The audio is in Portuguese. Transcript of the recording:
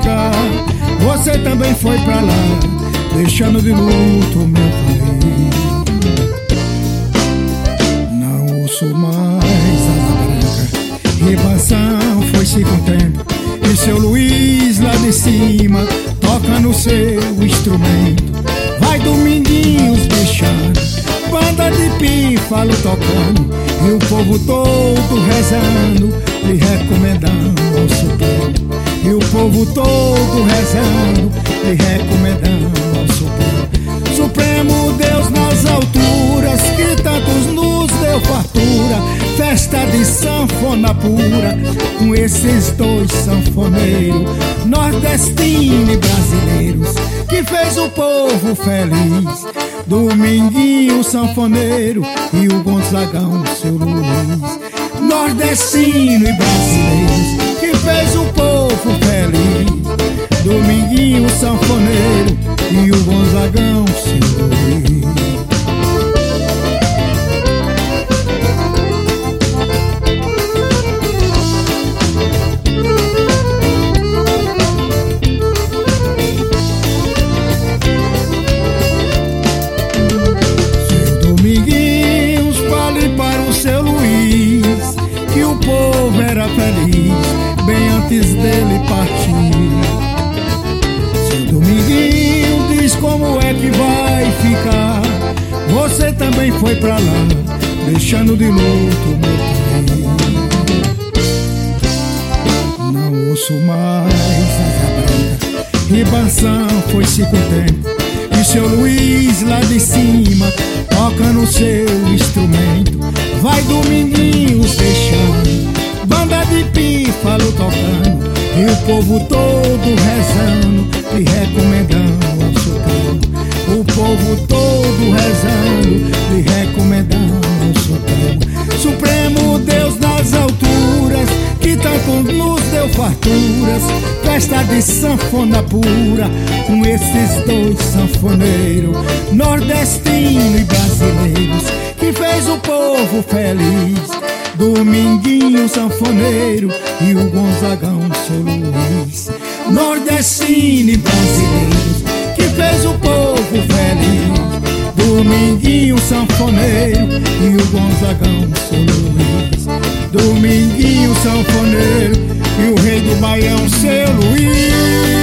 cá. Você também foi pra lá, deixando de luto meu país. Não ouço mais asa branca, Ribanção foi-se com o tempo, e seu Luiz lá de cima toca no seu instrumento. Vai Dominguinhos deixando, banda de pífalo tocando, e o povo todo rezando, lhe recomendando ao Supremo. E o povo todo rezando, lhe recomendando ao Supremo. Supremo Deus nas alturas, que tantos nos deu fartura, festa de sanfona pura, com esses dois sanfoneiros, nordestino e brasileiros, que fez o povo feliz. Dominguinho sanfoneiro e o Gonzagão, seu Luiz, nordestino e brasileiros, que fez o povo feliz. Dominguinho sanfoneiro e o Gonzagão, seu Luiz. Dominguinhos, fale para o seu Luiz que o povo era feliz bem antes dele partir. Seu Dominguinho, diz como é que vai ficar. Você também foi pra lá, deixando de luto meu país. Não ouço mais asa branca, Ribanção foi-se com o tempo, e seu Luiz lá de cima toca no seu instrumento. Vai Dominguinhos deixando, banda de pífalo tocando, e o povo todo rezando, lhe recomendando ao Supremo. O povo todo rezando, lhe recomendando ao Supremo. Supremo Deus nas alturas, que tanto nos deu farturas, festa de sanfona pura, com esses dois sanfoneiros, nordestino e brasileiros, que fez o povo feliz. Dominguinho sanfoneiro e o Gonzagão, seu Luiz, nordestino e brasileiros, que fez o povo feliz. Dominguinho sanfoneiro e o Gonzagão, seu Luiz, Dominguinho sanfoneiro e o rei do Baião, seu Luiz.